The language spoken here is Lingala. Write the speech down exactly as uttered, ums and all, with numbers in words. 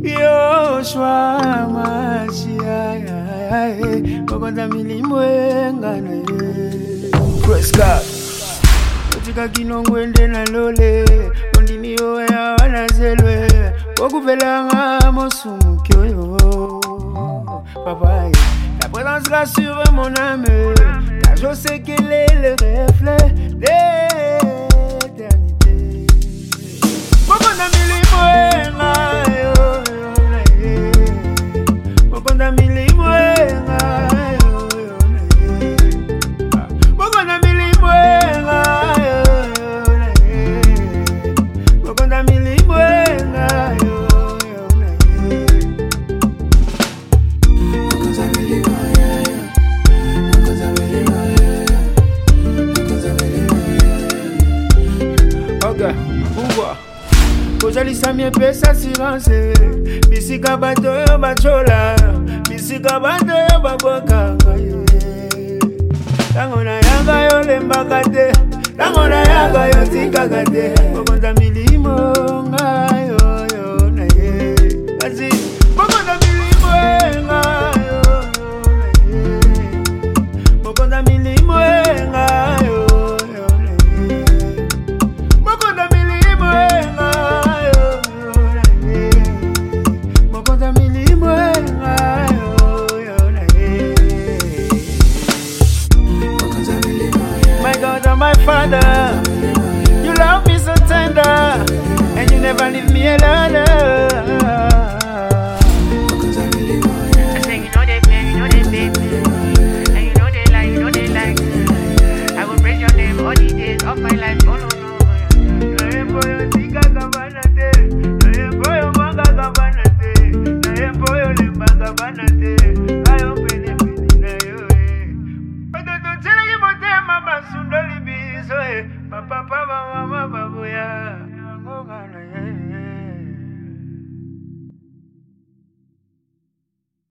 Yoshua Mashiach, Mokonda milimwenga na ye. Praise God. Otika kinongwende na lole, ondini yo ya wanazelwe, Okuvelanga mosumukyo yo. Papa, la présence rassure mon âme, car je sais qu'elle est le reflet d'éternité. Mokonda milimwenga yo. Mokonda milimwenga yo yo na ye. Mokonda milimwenga yo yo na ye. Mokonda milimwenga yo yo na ye. Mokonda milimwenga yo. Mokonda milimwenga yo. Mokonda milimwenga. Okay, pourquoi? Kozalisa mie pesa silence. Bisika bato yo bachola, bisika bato yo babokanga ye. Tango na yanga yo lembaka te, tango na yanga yo tikaka te. Mokonda milimo nga yo yo na ye. Kasi mokonda milimo nga yo yo na ye. Mokonda milimo nga yo yo na ye. Mokonda milimo nga yo yo na ye. Mokonda milimo nga yo yo na ye. My God and my Father, you love me so tender, and you never leave me alone. I say you know they play, you know they beg, and you know they lie, you know they like. I will praise your name all the days of my life. Oh no no. Papa, papa,